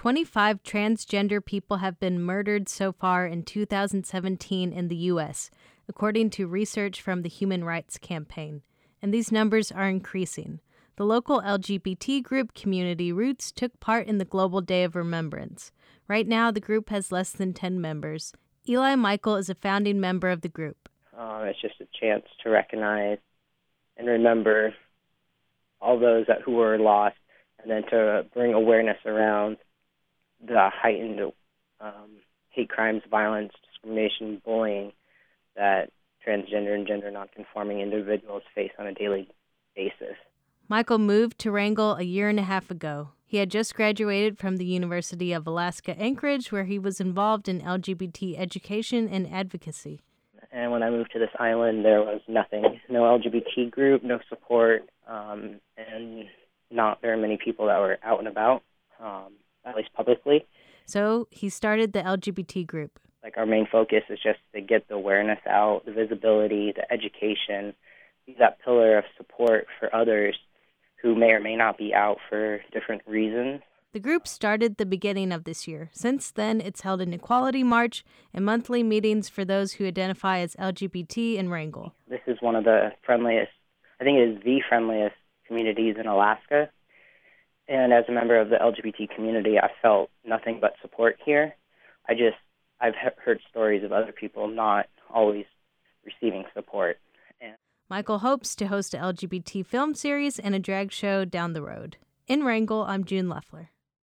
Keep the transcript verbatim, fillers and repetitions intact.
twenty-five transgender people have been murdered so far in two thousand seventeen in the U S, according to research from the Human Rights Campaign. And these numbers are increasing. The local L G B T group Community Roots took part in the Global Day of Remembrance. Right now, the group has less than ten members. Eli Michael is a founding member of the group. Um, it's just a chance to recognize and remember all those that, who were lost, and then to bring awareness around the heightened um, hate crimes, violence, discrimination, bullying that transgender and gender nonconforming individuals face on a daily basis. Michael moved to Wrangell a year and a half ago. He had just graduated from the University of Alaska Anchorage, where he was involved in L G B T education and advocacy. And when I moved to this island, there was nothing. No L G B T group, no support, um, and not very many people that were out and about, um, at least publicly. So he started the L G B T group. Like, our main focus is just to get the awareness out, the visibility, the education, be that pillar of support for others who may or may not be out for different reasons. The group started the beginning of this year. Since then, it's held an equality march and monthly meetings for those who identify as L G B T in Wrangell. This is one of the friendliest, I think it is the friendliest communities in Alaska. And as a member of the L G B T community, I felt nothing but support here. I just, I've he- heard stories of other people not always receiving support. And Michael hopes to host a L G B T film series and a drag show down the road. In Wrangell, I'm June Leffler.